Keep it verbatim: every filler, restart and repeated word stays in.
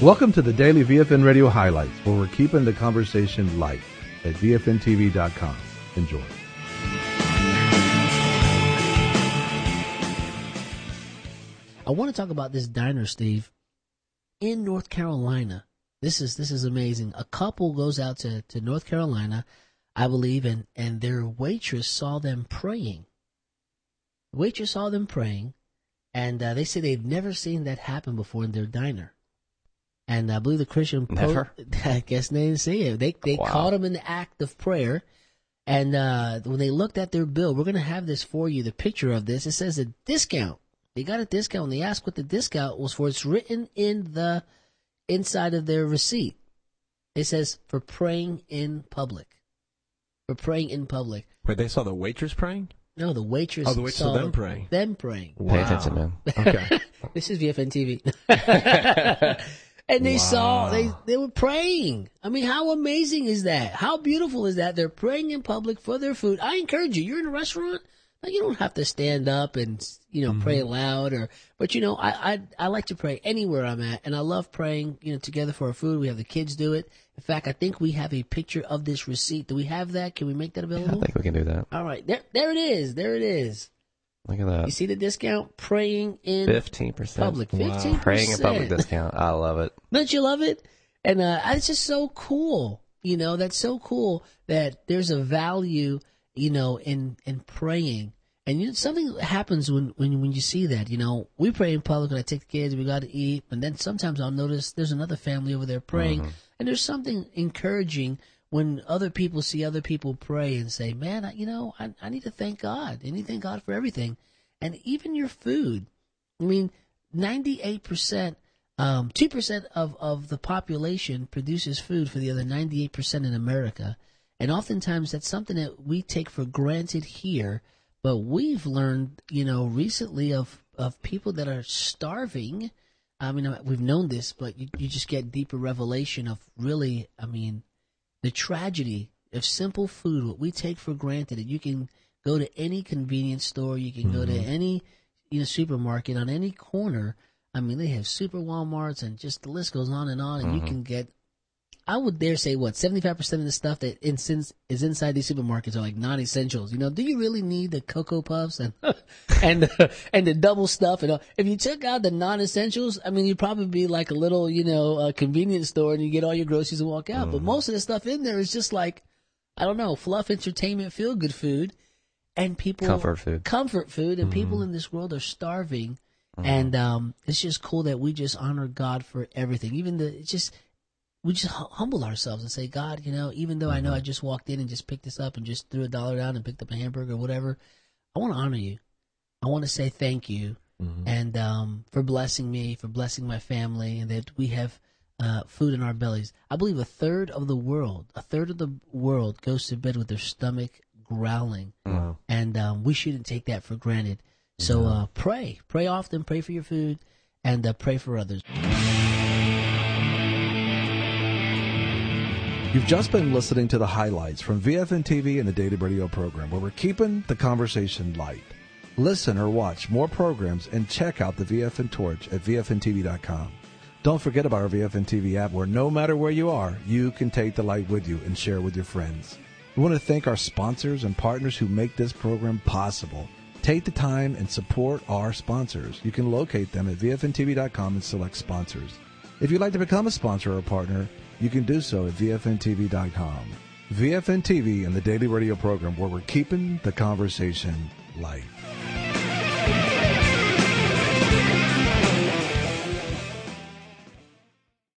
Welcome to the Daily V F N Radio Highlights, where we're keeping the conversation light at V F N T V dot com. Enjoy. I want to talk about this diner, Steve, in North Carolina. This is this is amazing. A couple goes out to, to North Carolina, I believe, and, and their waitress saw them praying. The waitress saw them praying, and uh, they say they've never seen that happen before in their diner. And I believe the Christian Never? Po- I guess they didn't see it. They they Wow. caught them in the act of prayer, and uh, when they looked at their bill, we're going to have this for you, the picture of this. It says a discount. They got a discount. They asked what the discount was for. It's written in the inside of their receipt. It says for praying in public. For praying in public. Wait, they saw the waitress praying? No, the waitress. Oh, the waitress saw them praying. Them praying. Wow. Pay attention, man. Okay. This is V F N T V. And they Wow. saw, they, they were praying. I mean, how amazing is that? How beautiful is that? They're praying in public for their food. I encourage you, you're in a restaurant, like, you don't have to stand up and, you know, mm-hmm. pray loud or, but you know, I, I, I like to pray anywhere I'm at, and I love praying, you know, together for our food. We have the kids do it. In fact, I think we have a picture of this receipt. Do we have that? Can we make that available? Yeah, I think we can do that. All right. There, there it is. There it is. Look at that. You see the discount? Praying in fifteen percent. public. Wow. fifteen percent. Praying in public discount. I love it. Don't you love it? And uh, it's just so cool. You know, that's so cool that there's a value, you know, in, in praying. And you know, something happens when, when, when you see that. You know, we pray in public when I take the kids, we got to eat. And then sometimes I'll notice there's another family over there praying. Mm-hmm. And there's something encouraging when other people see other people pray and say, man, I, you know, I, I need to thank God. I need to thank God for everything. And even your food. I mean, ninety-eight percent, um, two percent of, of the population produces food for the other ninety-eight percent in America. And oftentimes that's something that we take for granted here. But we've learned, you know, recently of, of people that are starving. I mean, we've known this, but you, you just get deeper revelation of really, I mean, the tragedy of simple food, what we take for granted. That you can go to any convenience store, you can mm-hmm. go to any, you know, supermarket on any corner. I mean, they have super Walmarts and just the list goes on and on, and mm-hmm. you can get, I would dare say, what, seventy-five percent of the stuff that in, is inside these supermarkets are like non-essentials. You know, do you really need the Cocoa Puffs and and the, and the double stuff? And all? If you took out the non-essentials, I mean, you'd probably be like a little, you know, uh, convenience store, and you get all your groceries and walk out. Mm. But most of the stuff in there is just like, I don't know, fluff, entertainment, feel-good food, and people comfort food, comfort food, and mm-hmm. people in this world are starving. Mm-hmm. And um, it's just cool that we just honor God for everything, even the it's just. We just humble ourselves and say, God, you know, even though I know I just walked in and just picked this up and just threw a dollar down and picked up a hamburger or whatever, I want to honor you. I want to say thank you mm-hmm. and um, for blessing me, for blessing my family, and that we have uh, food in our bellies. I believe a third of the world, a third of the world goes to bed with their stomach growling, wow. and um, we shouldn't take that for granted. So uh, pray. Pray often. Pray for your food, and uh, pray for others. You've just been listening to the highlights from V F N T V and the Daily Radio program, where we're keeping the conversation light. Listen or watch more programs and check out the V F N Torch at V F N T V dot com. Don't forget about our V F N T V app, where no matter where you are, you can take the light with you and share with your friends. We want to thank our sponsors and partners who make this program possible. Take the time and support our sponsors. You can locate them at V F N T V dot com and select sponsors. If you'd like to become a sponsor or a partner, you can do so at V F N T V dot com. V F N T V and the Daily Radio program, where we're keeping the conversation light.